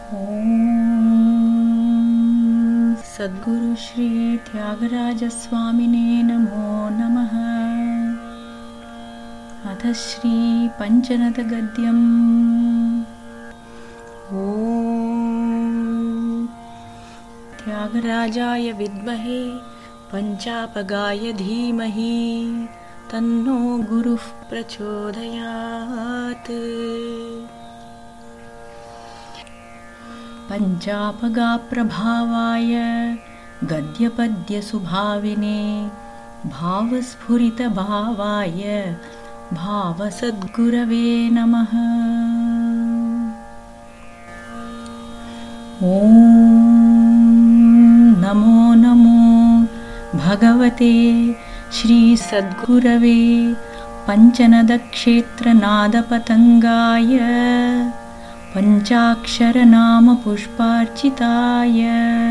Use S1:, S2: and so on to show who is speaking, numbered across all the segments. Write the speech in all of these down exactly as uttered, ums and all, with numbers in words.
S1: ओम सद्गुरु श्री त्यागराज स्वामिने नमो नमः। अथ श्री पंचनद गद्यम्। ओम त्यागराजाय विद्महे पंचापगाय धीमहि तन्नो गुरुः प्रचोदयात्। पंचापगा प्रभावाय गद्यपद्य सुभाविने भावस्फुरित भावाय भावसद्गुरवे नमः। ओम नमो नमो भगवते श्री सद्गुरवे पंचनदक्षेत्रनादपतंगाय पंचाक्षर नाम पुष्पार्चिताय।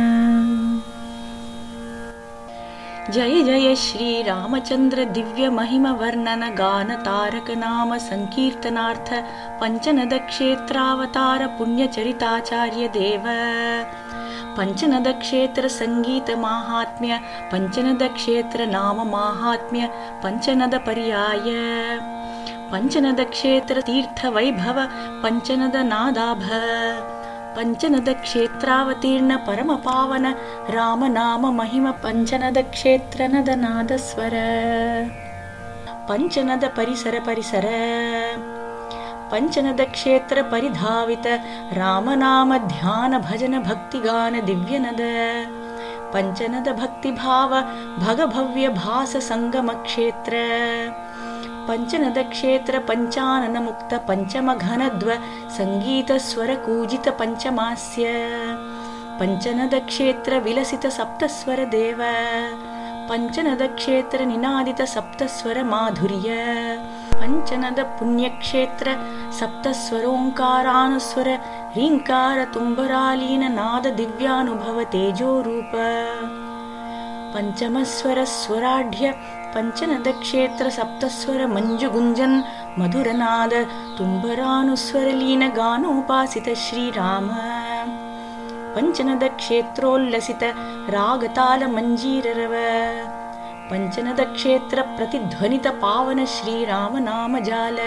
S1: जय जय श्री रामचंद्र दिव्य महिमा वर्णन गान तारक नाम संकीर्तनार्थ पंचनद क्षेत्रावतार पुण्यचरिताचार्य देव। पंचनद क्षेत्र संगीत माहात्म्य पंचनद क्षेत्र नाम माहात्म्य पंचनद पर्याय पंचनद क्षेत्र तीर्थ वैभव पंचनद नादाभ पंचनद क्षेत्रावतीर्ण परम पावन राम नाम महिमा पंचनद क्षेत्र नद नाद स्वर पंचनद परिसर परिसर पंचनद क्षेत्र परिधावित राम नाम ध्यान भजन भक्ति गान दिव्य नद पंचनद भक्ति भाव भग भव्य भास संगम क्षेत्र पंचनद क्षेत्र पंचानन मुक्त पंचम घनद्व संगीत स्वर कूजित पंचमास्य पंचनद क्षेत्र विलसित सप्तस्वर देव पंचनद क्षेत्र निनादित सप्तस्वर माधुर्य पंचनद पुण्यक्षेत्र सप्तस्वरोंकारानुस्वर ह्रींकार तुम्बरालीन नाद दिव्यानुभव तेजो रूप पंचमस्वर स्वराढ्य पंचनद क्षेत्र सप्तस्वर मंजुगुंजन मधुरनाद तुम्बरानुस्वर लीन गानोपासित श्रीराम पंचनद क्षेत्रोल्लसित रागताल मंजीररव पंचनद क्षेत्र प्रतिध्वनित पावन श्रीराम नाम जाल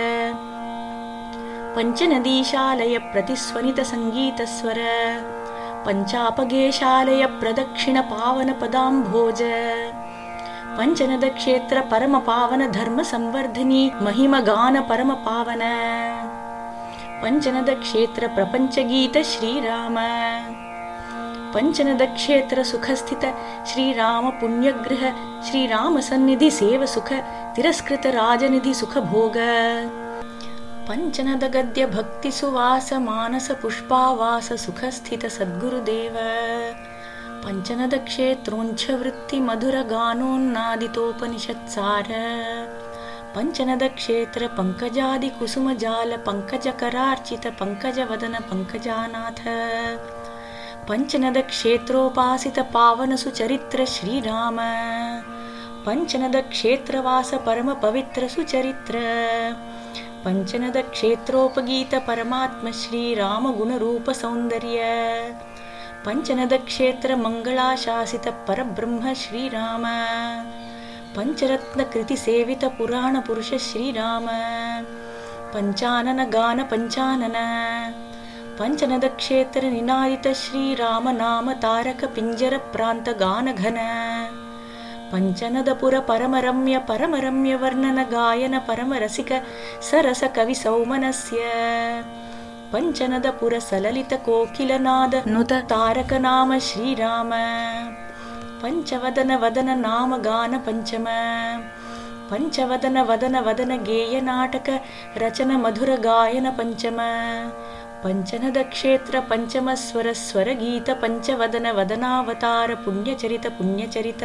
S1: पंचनदीशालय प्रतिस्वनित संगीत स्वर पंचापगेशालय प्रदक्षिण पावन पदाम्भोज पंचनद क्षेत्र परम पावन धर्म संवर्धनी महिम गान परम पावन पंचनद क्षेत्र प्रपंच गीत श्रीराम पंचनद क्षेत्र सुखस्थित श्रीराम पुण्यगृह श्रीराम सन्निधि सेव सुख तिरस्कृत राजनिधि सुख भोग पंचनद गद्य भक्ति सुवास मानस पुष्पावास सुखस्थित सद्गुरुदेव पंचनद क्षेत्रोंच वृत्ति मधुर गानोन्नादितोपनिषत्सार पंचनद क्षेत्र पंकजादि कुसुम जाल पंकज करार्चित पंकज वदन पंकजानाथ पंचनद क्षेत्रोपासित पावन सुचरित्र श्रीराम पंचनद क्षेत्रवास परम पवित्र सुचरित्र पंचनद क्षेत्रोपगीत परमात्म श्रीराम गुण रूप सौंदर्य पंचनद क्षेत्र मंगलाशासित परब्रह्म श्रीराम पंचरत्न कृति सेवित पुराण पुरुष श्रीराम पंचानन गान पंचानन पंचनद क्षेत्र निनादित श्रीराम नाम तारक पिंजर प्रांत गान घन पंचनदपुर परम रम्य परम रम्य वर्णन गायन परम रसिक सरस कवि सौमनस्य पंचनदपुर सललित कोकिलनाद नुत तारक नाम श्रीराम पंचवदन वदन नाम गान पंचम पंचवदन वदन वदन गेय नाटक रचन मधुर गायन पंचम पंचनद क्षेत्र पंचम स्वर स्वर गीत पंचवदन वदनावतार पुण्यचरित पुण्यचरित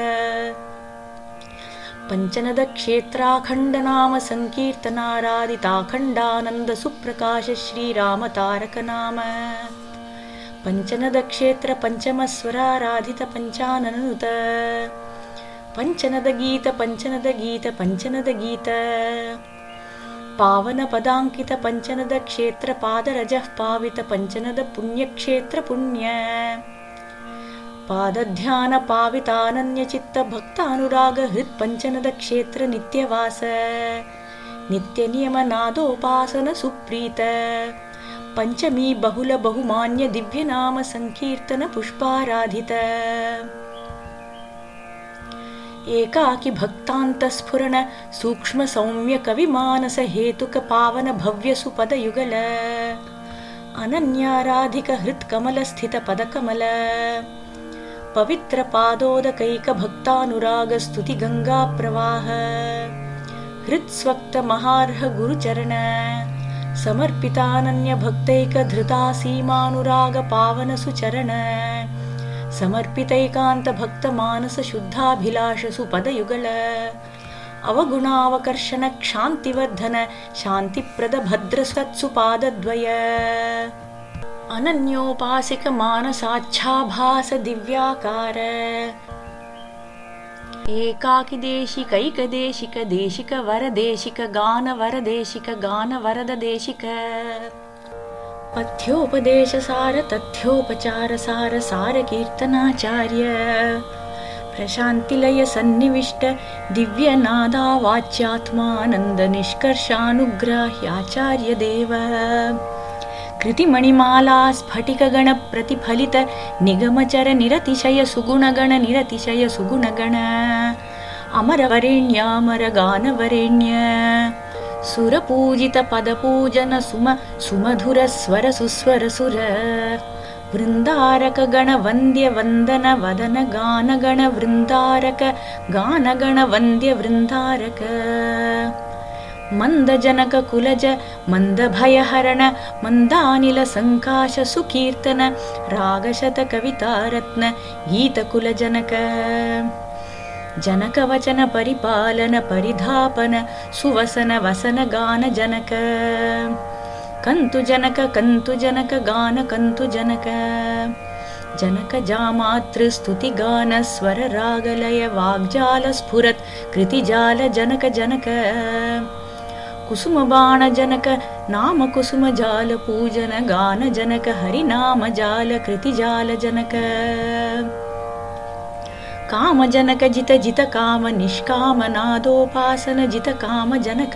S1: पंचनद क्षेत्राखंड नाम संकीर्तनारादिताखंडानंद सुप्रकाश श्रीराम तारक नाम पंचनद क्षेत्र पंचम स्वराराधित पंचाननुत पंचनद गीत पंचनद गीत पंचनद गीत पावन पदांकित पंचनद क्षेत्र पादरजः पावित पंचनद पुण्यक्षेत्र पुण्य पादध्यान पावितानन्य चित्त भक्तानुराग हृत् पंचनद क्षेत्र नित्यवास नित्य नियम नादोपासन सुप्रीत पंचमी बहुल बहुमान्य दिव्य नाम संकीर्तन पुष्पाराधित एकाकी भक्तांत स्फुरण सूक्ष्म सौम्य कवि मानस हेतुक पावन भव्य सुपद युगल अनन्याराधिक हृत् कमल स्थित पद कमल पवित्र पादोदकैक भक्तानुराग स्तुति गंगा प्रवाह हृत् स्वक्त महार्ह गुरुचरण समर्पितानन्य भक्तैक धृता सीमानुराग पावन सुचरण समर्पितैकांत भक्त मानस शुद्धाभिलाष सुपद युगल अवगुणावकर्षण क्षान्तिवर्धन शांतिप्रद भद्र सत्सुपादद्वय अनन्योपासिक मानसाच्छाभास दिव्याकार एकाकी देशिक ऐकदेशिक देशिक वरदेशिक गान वरदेशिक गान वरद देशिक पथ्योपदेश सार तथ्योपचार सार सार कीर्तनाचार्य प्रशांतिलय सन्निविष्ट दिव्य नादा वाच्यात्मानंद निष्कर्षानुग्राह्याचार्य देव कृतिमणिमाला स्फटिक गण प्रतिफलित निगमचर निरतिशय सुगुण गण निरतिशय सुगुण गण अमर वरेण्यामर गान वरेण्य सुरपूजित पदपूजन सुम सुमधुर स्वर सुस्वर सुर वृंदारक गण वंद्य वंदन वदन गान गण वृंदारक गान गण वंद्य वृंदारक मंद जनक कुलज मंद भयहरण मंदानिल संकाश सुकीर्तन रागशत कवितारत्न गीत कुल जनक जनक वचन परिपालन परिधापन सुवसन वसन गान जनक कंतु जनक कंतु जनक गान कंतु जनक जनक जामातृ स्तुति गान स्वर रागलय वाग्जाल स्फुरत् कृतिजाल जनक जनक कुसुम बाण जनक नाम कुसुम जाल पूजन गान जनक हरि नाम जाल कृतिजाल जनक काम जनक जित जित काम निष्काम नादोपासन जित काम जनक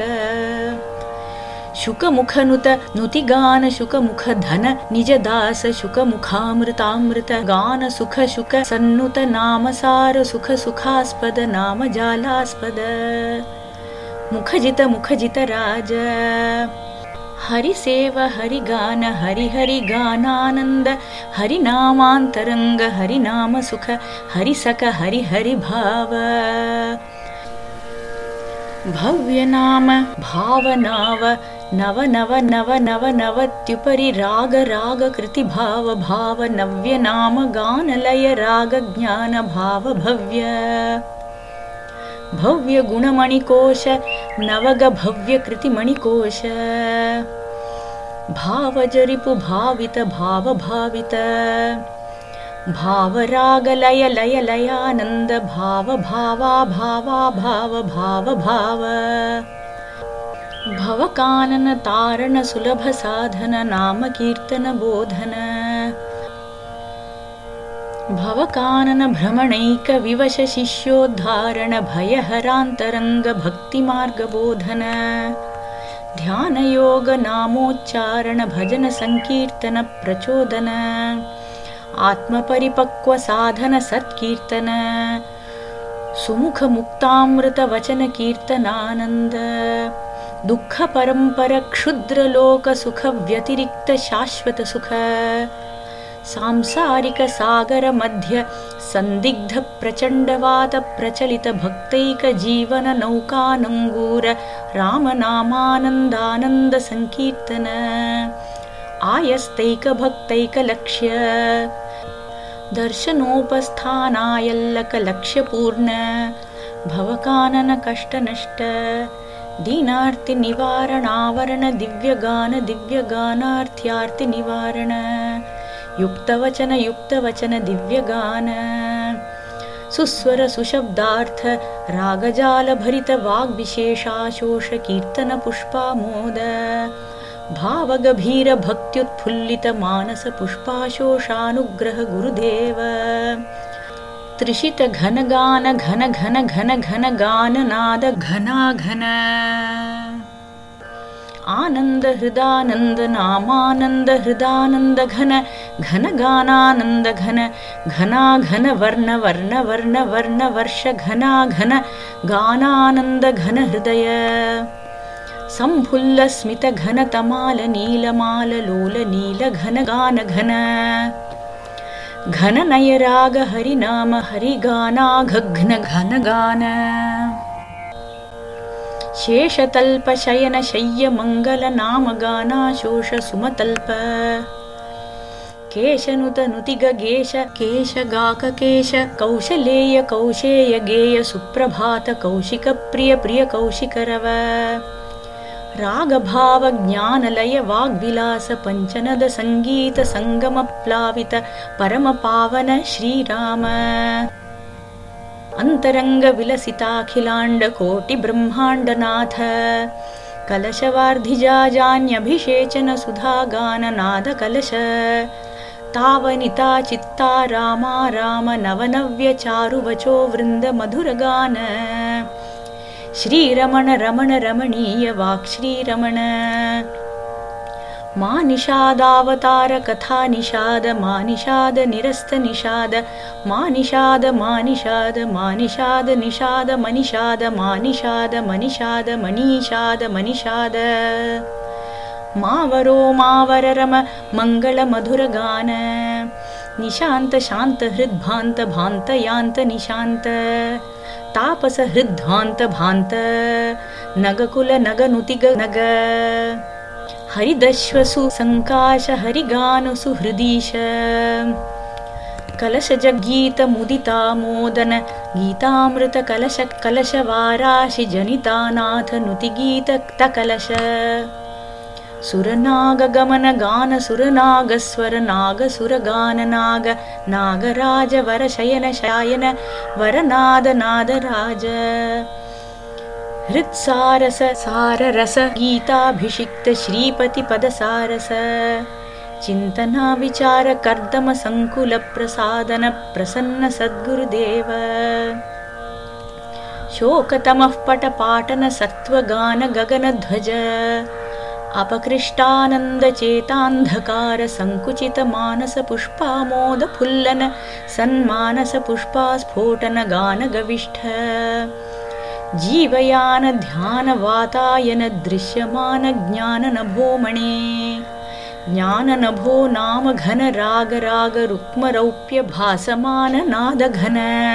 S1: शुक मुख नुत नुति गान शुक मुख धन निज दास शुक मुखामृतामृत गान सुख शुक सन्नुत नाम सार सुख सुखास्पद नाम जालास्पद मुख जित मुख जित राज हरि सेव हरि गान हरि हरि गानानंद हरि नामांतरंग हरि नाम सुख हरि सक हरि हरि भाव भव्य नाम भावनाव नव नव नव नव नवत्युपरि राग राग कृति भाव भाव नव्य नाम गान लय राग ज्ञान भाव भव्य भव्य गुणमणिकोश नवग भव्य कृति मणिकोश भाव जरिपु भावित भाव भावित भाव राग लय लय लयानंद भाव भावा भावा भाव भाव भाव भव कानन तारण सुलभ साधन नाम कीर्तन बोधन भव कानन भ्रमणैक विवश शिष्योद्धारण भयहरान्तरंग भक्ति मार्ग बोधन ध्यान योग नामोच्चारण भजन संकीर्तन प्रचोदन आत्म परिपक्व साधन सत्कीर्तन सुमुख मुक्तामृत वचन कीर्तनानंद दुःख परंपर क्षुद्र लोक सुख व्यतिरिक्त शाश्वत सुख सांसारिक सागर मध्य संदिग्ध प्रचंडवात प्रचलित भक्तैक जीवन नौकानंगूर राम नामानंदानंद संकीर्तन आयस्तैक भक्तैक लक्ष्य दर्शनोपस्थानायल्लक लक्ष्य पूर्ण भवकानन कष्ट नष्ट दीनार्ति निवारण आवरण दिव्य गान दिव्य गानार्थ्यार्ति निवारण युक्त वचन युक्त वचन दिव्य गान सुस्वर सुशब्दार्थ रागजाल भरित वाग्विशेषाशोष कीर्तन पुष्पामोद भावगभीर भक्त्युत्फुल्लित मानस पुष्पाशोषानुग्रह गुरुदेव त्रिशित घन गान घन घन घन घन गान नाद घना घन आनंद हृदानंद नामानंद हृदानंद घन घन गानानंद घन घना घन वर्ण वर्ण वर्ण वर्ण वर्ष घना घन गानानंद घन हृदय संफुल्ल स्मित घन तमाल नीलमाल लोल नील घन गान घन घन नय राग हरि नाम हरि गाना घघ्न घन गान शेषतल्प शयन शय्य मंगल नाम गाना शोष सुमतल्प केशनुत नुतिग गेश केश गाक केश कौशलेय कौशेय गेय सुप्रभात कौशिक प्रिय प्रिय कौशिकरव राग भाव ज्ञानलय वाग्विलास पंचनद संगीत संगम प्लावित परम पावन श्रीराम अंतरंग विलसिताखिलांड कोटि ब्रह्मांडनाथ कलशवार्धिजाजान्यभिषेचन सुधा गान नाद कलश तावनिता चित्ता रामा राम नवनव्य चारुवचो वृंद मधुरगान श्रीरमण रमण रमणीय वाक् श्रीरमण मा निषादावतार कथा निषाद मा निषाद निरस्त निषाद मा निषाद मा निषाद मा निषाद निषाद मनिषाद मा निषाद मनिषाद मनीषाद मनिषाद मावरो मावर रम मंगल मधुर गान निशांत शांत हृद्भांत भांत यांत निशांत तापस हृद्धांत भांत नगकुल नग नुतिग नग हरिदश्वसु संकाश हरिगान सुहृदीश कलश जगीत मुदिता मोदन गीतामृत कलश कलश वाराशि जनितानाथ नुतिगीत तकलश सुरनाग गमन गान सुरनाग स्वर नाग सुरगान नाग नागराज वर शयन शायन वरनाद नादराज हृत्सारस साररस गीताभिषिक्त श्रीपति पद सारस चिंतना विचार कर्दम संकुल प्रसादन प्रसन्न सद्गुरुदेव शोकतमः पट पाटन सत्वगान गगन ध्वज अपकृष्टानंद चेतांधकार संकुचित मानस पुष्पामोद फुल्लन सन्मानस पुष्पास्फोटन गान गविष्ठ जीवयान ध्यान वातायन दृश्यमान ज्ञान नभोमणे ज्ञान नभो नाम घन राग राग रुक्म रौप्य भासमान नाद घन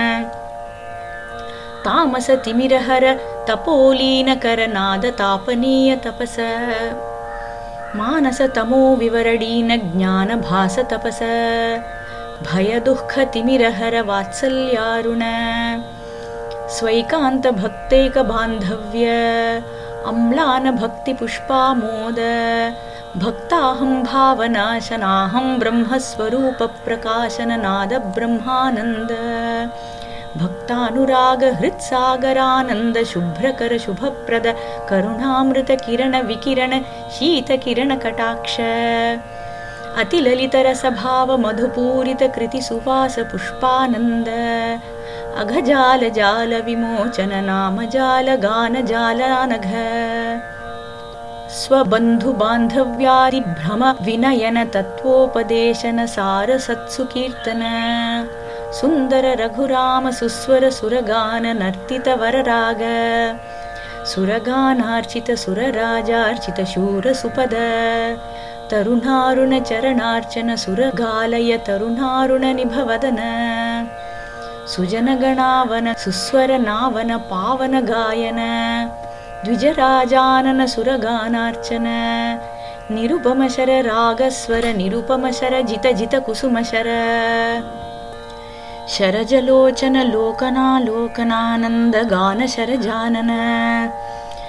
S1: तामस तिमिरहर तपोलीन कर नाद तापनीय तपस मानस तमो विवरणीन ज्ञान भास तपस भय दुःख तिमिरहर वात्सल्यारुण स्वैकांत भक्तेक बांधव्य अम्लान भक्ति पुष्पामोद भक्ताहं भावनाशनाहं ब्रह्मस्वरूप प्रकाशन नाद ब्रह्मानंद भक्तानुराग हृत्सागरानंद शुभ्रकर शुभप्रद करुणामृत किरण विकिरण शीत किरण कटाक्ष अतिललितर स्वभाव मधुपूरित कृति सुवास पुष्पानंद अघजाल जाल विमोचन नाम जाल गान जालानघ स्वबंधु बांधव्यादि भ्रम विनयन तत्वोपदेशन सार सत्सु कीर्तन सुंदर रघुराम सुस्वर सुरगान नर्तित वरराग सुरगानार्चित सुरराजार्चित शूर सुपद तरुणारुण चरणार्चन सुरगालय तरुणारुण निभवदन सुजनगणावन सुस्वर नावन पावन गायन द्विजराजानन सुरगानार्चन निरुपमशर रागस्वर निरुपमशर जित जित कुसुमशर शरजलोचन लोकनालोकनानंद गान शरजानन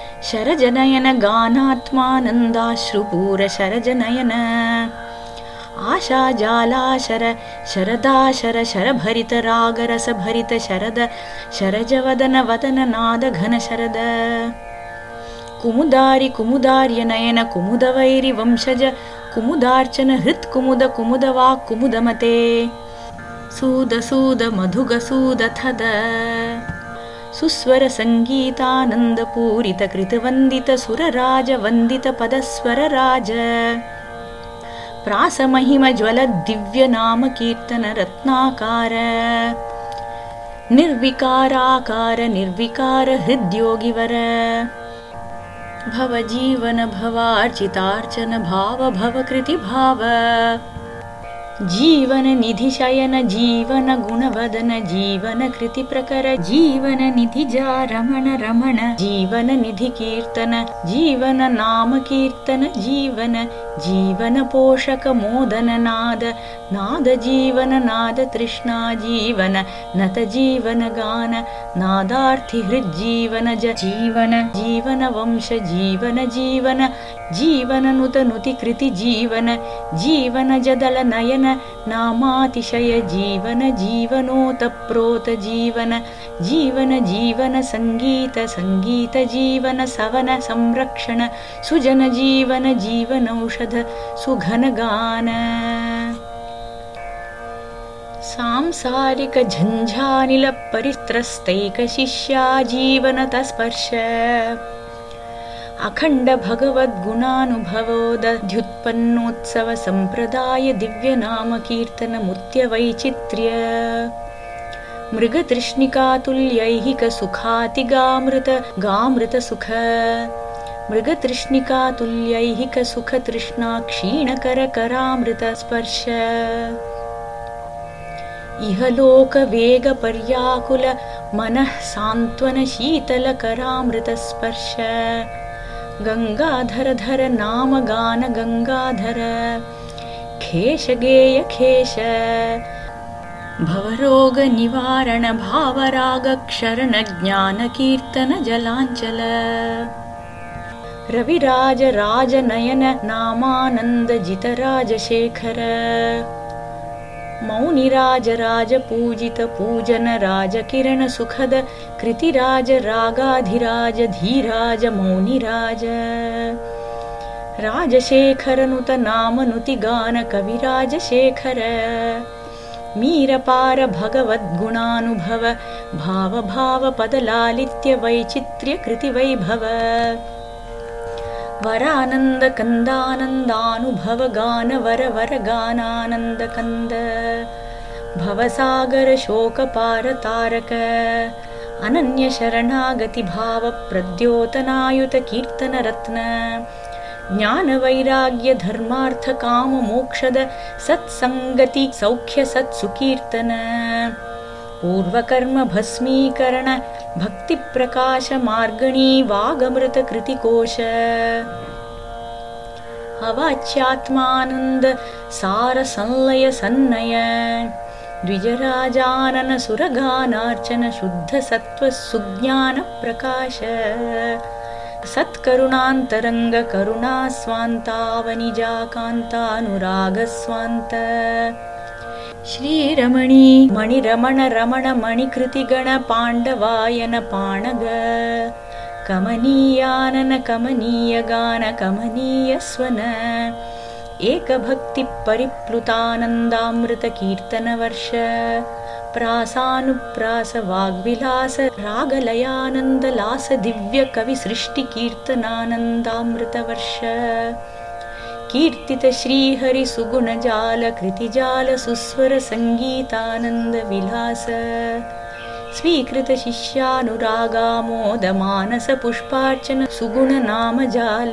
S1: शरजनयन गानात्मानंदाश्रुपूर शरजनयन आशाजालाशर शरदाशर शरभरित रागरसभरित शरद शरजवदन वदन नाद घन शरद कुमुदारि कुमुदार्य नयन कुमुदवैरि वंशज कुमुदार्चन हृत् कुमुद कुमुदवाक् कुमुदमते सूद सूद मधुग सूद थद सुस्वर संगीतानंद पूरित कृतवंदित सुरराज वंदित पदस्वर राज प्रास महिम ज्वल दिव्य नाम कीर्तन रत्नाकार निर्विकाराकार निर्विकार हृद्योगिवर भव जीवन भवार्चितार्चन भाव भव कृति भाव जीवन निधि शयन जीवन गुणवदन जीवन कृति प्रकर जीवन निधि जा रमण रमण जीवन निधि कीर्तन जीवन नाम कीर्तन जीवन जीवन पोषक मोदन नाद नाद जीवन नाद तृष्णा जीवन नत जीवन गान नादार्थि हृज्जीवन ज जीवन जीवन वंश जीवन जीवन जीवन नुत नुति कृति जीवन जीवन जदल नयन नामातिशय जीवन जीवनोतप्रोत जीवन जीवन जीवन संगीत संगीत जीवन सवन संरक्षण सुजन जीवन जीवन औषध सुघन गान सांसारिक झंझानिल परित्रस्तैक शिष्या जीवन तस्पर्श अखंड भगवद्गुणानुभवोदध्युत्पन्नोत्सव संप्रदाय दिव्य नाम कीर्तन मुत्य वैचित्र्य मृगतृष्णिकातुल्यैहिक सुखातिगामृत गामृत सुख मृगतृष्णिकातुल्यैहिक सुख तृष्णा क्षीणकर करामृत स्पर्श इहलोक वेग पर्याकुल मनः सांत्वन शीतल करामृत स्पर्श गंगाधर धर नाम गान गंगाधर खेश गेय खेश भवरोग निवारण भावराग क्षरण ज्ञान कीर्तन जलांचल रविराज राज नयन नामानंद जित राजशेखर मौनिराज राज पूजित पूजन राज किरण सुखद कृतिराज रागाधिराज धीराज मौनिराज राजशेखर नुत नाम नुति गान कविराज शेखर मीरपार भगवद्गुणानुभव भाव भाव पद लालित्य वैचित्र्य कृति वैभव वरानंद कंदानंदानुभव गान वर वर गानानंद कंद भवसागर शोक पार तारक अनन्य शरणागति भाव प्रद्योतनायुत कीर्तन रत्न ज्ञान वैराग्य धर्मार्थ काम मोक्षद सत्संगति सौख्य सत्सुकीर्तन पूर्वकर्म भस्मीकरण भक्ति प्रकाश मार्गणी वागमृत कृतिकोश अवाच्यात्मानंद सार संलय सन्नय द्विजराजानन सुरगानार्चन शुद्ध सत्व सुज्ञान प्रकाश सत्करुणांतरंग करुणा स्वांतावनिजा कांतानुराग स्वांत श्रीरमणी मणिरमण रमण मणिकृतिगण पांडवायन पाणग कमनीयानन कमनीय गान कमनीय स्वन एक भक्ति परिप्लुतानंदामृत कीर्तन वर्ष प्रासानुप्रास वाग्विलास रागलयानंद लास दिव्य कवि सृष्टि कीर्तनानंदामृत वर्ष कीर्तित श्रीहरि सुगुण जाल कृति जाल सुस्वर संगीतानंद विलास स्वीकृत शिष्यानुरागामोद मानस पुष्पार्चन सुगुण नाम जाल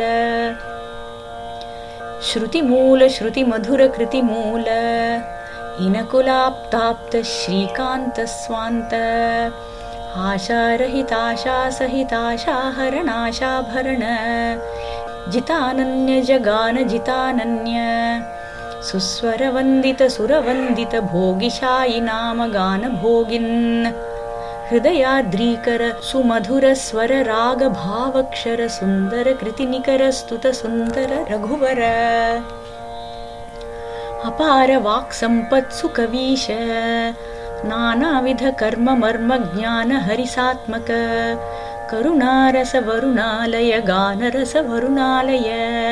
S1: श्रुति मूल श्रुति मधुर कृति मूल इनकुलाप्ताप्त श्रीकांत स्वांत आशारहित आशा सहित आशा हरण आशा भरण जितानन्य जगान जितानन्य सुस्वर वंदित सुर वंदित भोगिशायि नाम गान भोगिन् हृदयाद्रीकर सुमधुर स्वर राग भावक्षर सुंदर कृति निकर स्तुत सुंदर रघुवर अपार वाक्सम्पत्सु कवीश नानाविध कर्म मर्म ज्ञान हरिसात्मक करुणारस वरुणालय गानरस वरुणालय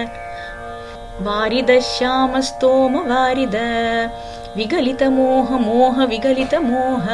S1: वारिद श्याम स्तोम वारिद विगलित मोह मोह विगलित मोह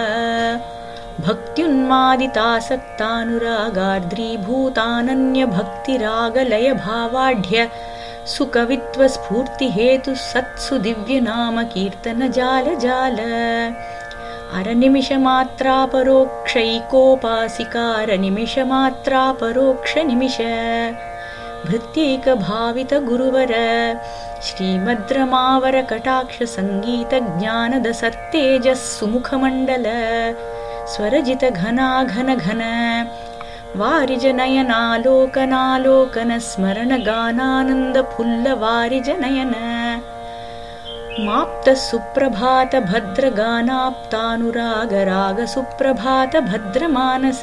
S1: भक्त्युन्मादितासक्तानुरागार्द्रीभूतानन्य भक्तिरागलय भावाढ्य सुकवित्व स्फूर्ति हेतु सत्सु दिव्य नाम कीर्तन जाल जाल अरनिमिष मात्रा परोक्षैकोपासिकार निमिष मात्रा परोक्ष निमिष भृत्यैक भावित गुरुवर श्रीमद्रमावर कटाक्ष संगीत ज्ञानद सत्तेजस् सुमुख मंडल स्वरजित घना घन घन वारिज नयनालोकनालोकन स्मरण गानानंद फुल्ल वारिज नयन माप्त सुप्रभात भद्र गानाप्तानुराग राग सुप्रभात भद्र मानस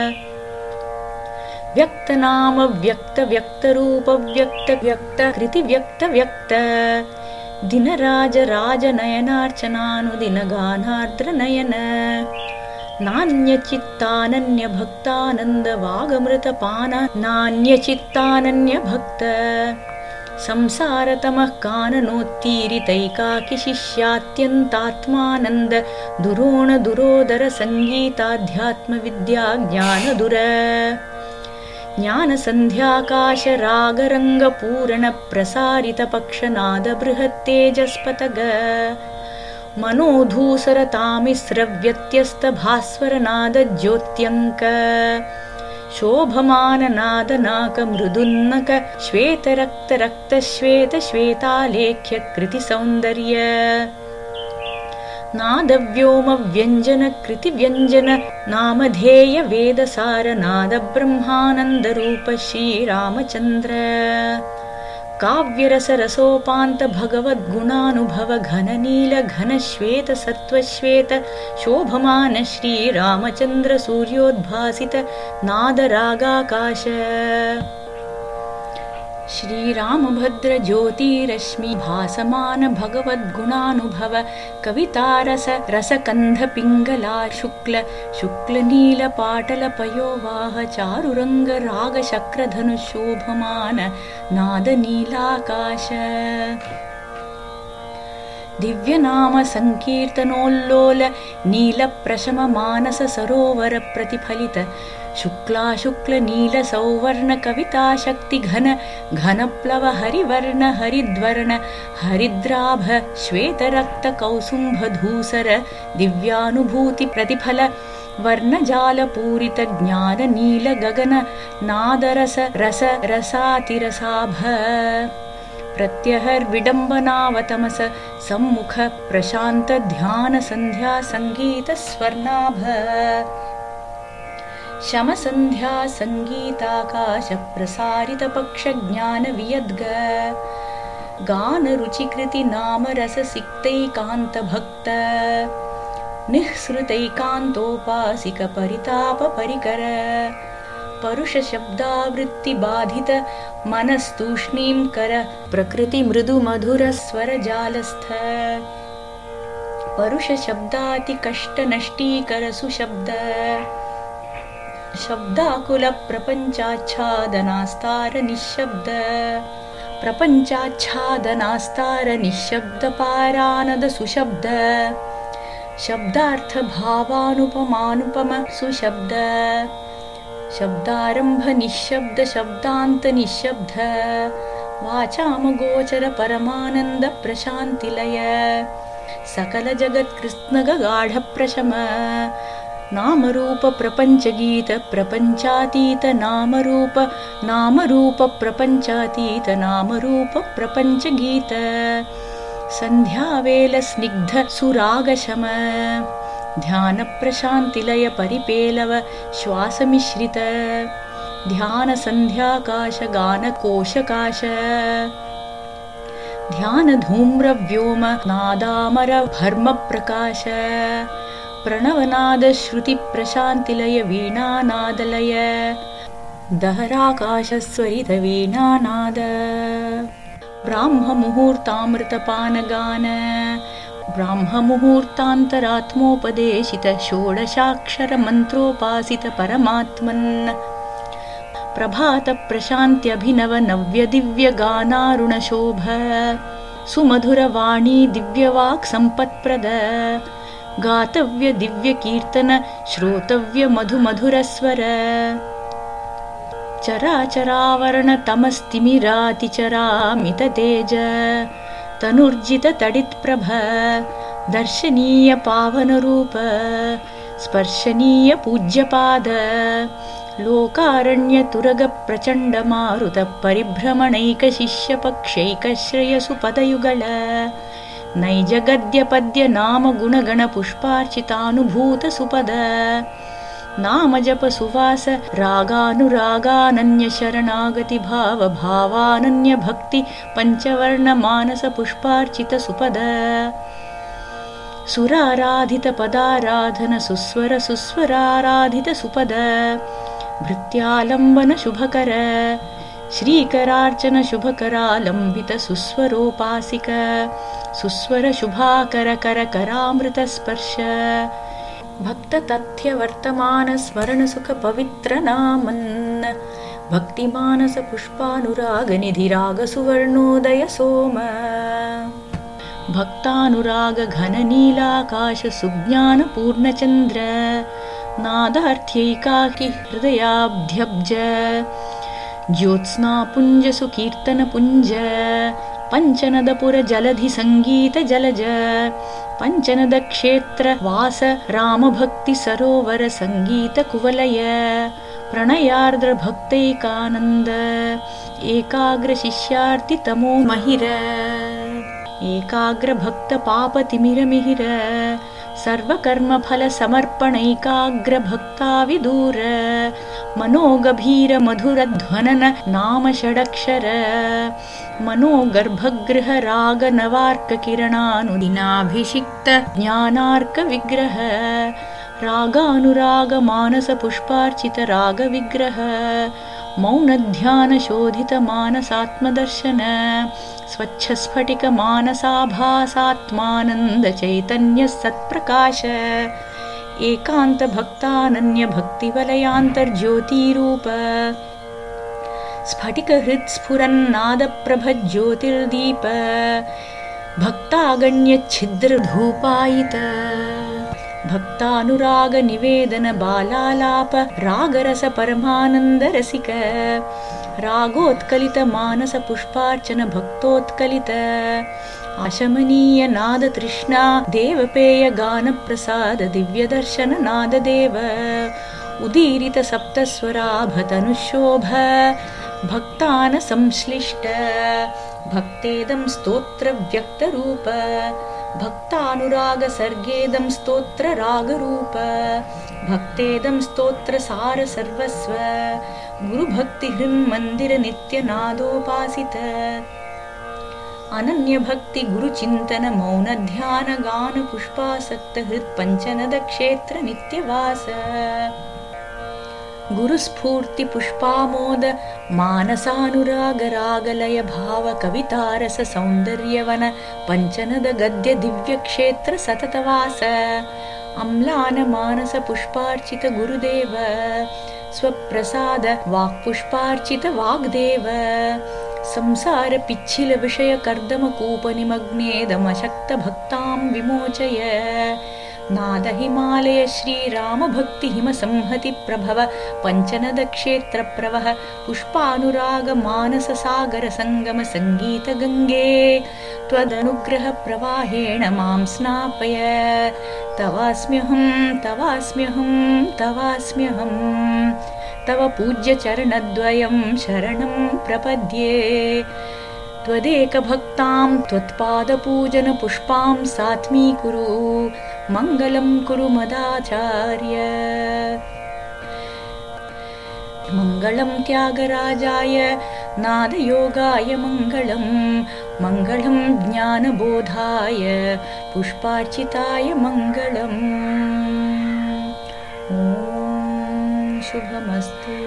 S1: व्यक्त नाम व्यक्त व्यक्त रूप व्यक्त व्यक्त कृति व्यक्त व्यक्त दिनराज राज नयनार्चनानुदिन गानार्द्र नयन नान्य चित्तानन्य भक्तानंद वागमृत पान नान्य चित्तानन्य भक्त संसारतमः काननोत्तीरितैकाकि शिष्यात्यन्तात्मानन्द दुरोण दुरोदर संगीताध्यात्म विद्या ज्ञानदुर ज्ञान संध्याकाश रागरंग पूर्ण प्रसारित पक्षनाद बृहत्तेजस्पतग मनोधूसरतामिस्र व्यत्यस्त भास्वर नाद ज्योत्यंक शोभमान नाद नाक मृदुन्नक श्वेत रक्त रक्त श्वेत श्वेतालेख्य कृति सौंदर्य नाद व्योम व्यंजन कृति व्यंजन नामधेय वेदसार नाद ब्रह्मानंद रूप श्री रामचंद्र काव्यरस रसोपांत भगवद गुणानुभव घन नील घन श्वेत सत्व श्वेत शोभमान श्री रामचंद्र सूर्योद्भासित नाद रागाकाश श्री रामभद्र ज्योतिरश्मि भासमान भगवद गुणानुभव कवितारस रसकंध पिंगला शुक्ल शुक्ल नील पाटल पयोवाह चारुरंग राग शक्रधनु शोभमान नाद नीलाकाश दिव्य नाम संकीर्तनोल्लोल नील प्रशम मानस सरोवर प्रतिफलित शुक्ला शुक्ल नील सौवर्ण कविता शक्ति घन घन प्लव हरिवर्ण हरिद्वर्ण हरिद्राभ श्वेत रक्त कौसुंभ धूसर दिव्यानुभूति प्रतिफल वर्णजाल पूरित ज्ञान नील गगन नादरस रस रसातिरसाभ प्रत्यहर विडंबनावतमस सम्मुख प्रशांत ध्यान संध्या संगीत स्वर्णाभ शम संध्या संगीताकाश प्रसारित पक्ष ज्ञान वियद्ग गान रुचिकृति नाम रस सिक्तैकांत भक्त निःसृतैकांतोपासिक परिताप परिकर परुष शब्दावृत्ति बाधित मनस्तूष्णीं कर प्रकृति मृदु मधुर स्वर जालस्थ परुष शब्दाति कष्ट नष्टीकर सुशब्द शब्दाकुल प्रपंचाच्छादनास्तार निःशब्द प्रपंचाच्छादनास्तार निःशब्द पारानद सुशब्द शब्दार्थ भावानुपमानुपम सुशब्द शब्दारंभ निःशब्द शब्दांत निःशब्द वाचाम गोचर परमानंद प्रशांतिलय सकल जगत कृष्ण गाढ़ प्रशम नाम रूप प्रपंच गीत प्रपंचातीत नाम रूप नाम रूप प्रपंचातीत नाम रूप प्रपंच गीत संध्यावेल स्निग्ध सुराग शम ध्यान प्रशांतिलय परिपेलव श्वास मिश्रित ध्यान संध्याकाश गान कोशकाश ध्यान धूम्र व्योम नादामर भर्म प्रकाश प्रणवनाद श्रुति प्रशांतिलय वीणानादलय दहराकाश स्वरित वीणानाद ब्राह्ममुहूर्तामृतपानगान ब्राह्ममुहूर्तान्तरात्मोपदेशित षोडशाक्षर मन्त्रोपासित परमात्मन् प्रभातप्रशान्त्यभिनव नव्यदिव्यगानारुणशोभ सुमधुरवाणी दिव्यवाक् सम्पत्प्रद गातव्य दिव्यकीर्तन श्रोतव्य मधुमधुरस्वर चराचरावरणतमस्तिमिरातिचरामिततेज तनुर्जित तडित्प्रभ दर्शनीय पावनरूप स्पर्शनीय पूज्यपाद लोकारण्यतुरगप्रचण्डमारुत परिभ्रमणैकशिष्यपक्षैकश्रेयसुपदयुगल नैजगद्यपद्य नाम गुणगणपुष्पार्चितानुभूतसुपद नामजप सुवास रागानुरागानन्य शरणागति भाव भावानन्य भक्ति पंचवर्ण मानस पुष्पार्चित सुपद सुराराधित पदाराधन सुस्वर सुस्वराराधित सुपद भृत्यालम्बन शुभकर श्रीकरार्चन शुभकरालम्बित सुस्वरोपासिक सुस्वर शुभाकर कर करामृत स्पर्श भक्त तथ्य वर्तमान स्मरण सुख पवित्र नामन् भक्तिमानस पुष्पानुराग निधि राग सुवर्णोदय सोम भक्तानुराग घन नीलाकाश सुज्ञान पूर्णचंद्र नादार्थ्यैकाकी हृदयाब्ध्यब्ज ज्योत्स्ना पुंज सुकीर्तन पुंज पंचनदपुर जलधि संगीत जलज पंचनद क्षेत्र वास राम भक्ति सरोवर संगीत कुवलय प्रणयार्द्र भक्तैकानंद एकाग्र शिष्यार्ति तमो महिर एकाग्र भक्त पाप तिमिर मिहिर सर्वकर्म फल समर्पणैकाग्र भक्ता विदूर मनोगभीर मधुर ध्वनन नाम षडक्षर मनोगर्भगृह राग नवार्क किरणानुदिनाभिषिक्त ज्ञानार्क विग्रह रागानुराग मानस पुष्पार्चित राग विग्रह मौन ध्यान शोधित मानसात्मदर्शन स्वच्छ स्फटिक मानसाभासात्मानंद चैतन्य सत्प्रकाश एकांत भक्तानन्य भक्तिवलयांतर्ज्योतिरूप स्फटिक हृत्स्फुरन्नाद प्रभ ज्योतिर्दीप भक्तागण्य छिद्र धूपायित भक्तानुराग निवेदन बालालाप रागरस परमानंद रसिक रागोत्कलित मानस पुष्पार्चन भक्तोत्कलित आशमनीय नाद तृष्णा देवपेय गान प्रसाद दिव्य दर्शन नाद देव उदीरित सप्तस्वराभतनुशोभ भक्तान संश्लिष्ट भक्तेदं स्तोत्र व्यक्त रूप भक्तानुराग सर्गेदं स्तोत्र राग रूप भक्तेदं स्तोत्र सार सर्वस्व गुरु भक्ति हृन् मंदिर नित्य नादोपासित अनन्य भक्ति गुरु चिंतन मौन ध्यान गान पुष्पासक्त हृत् पंचनद क्षेत्र नित्यवास गुरुस्फूर्ति पुष्पामोद मानसानुराग रागलय भाव कवितारस सौंदर्यवन पंचनद गद्य दिव्य क्षेत्र सततवास अम्लान मानस पुष्पार्चित गुरुदेव स्वप्रसाद वाक्पुष्पार्चित वाग्देव संसार पिच्छिल विषय कर्दम कूप निमग्नेदमशक्त भक्तां विमोचय नाद हिमालय श्रीराम भक्ति हिम संहति प्रभव पंचनद क्षेत्र प्रवह पुष्पानुराग मानस सागर संगम संगीत गंगे त्वदनुग्रह प्रवाहेण मां स्नापय तवास्म्यहं तवास्म्यहं तवास्म्यहं तव पूज्य चरणद्वयं शरणं प्रपद्ये त्वदेक भक्तां त्वत्पादपूजन पुष्पां सात्मीकुरु मंगलं कुरु मदाचार्य मंगलं त्यागराजाय नादयोगाय मंगलं मंगलं ज्ञानबोधाय पुष्पार्चिताय मंगलम्। ॐ शुभमस्तु।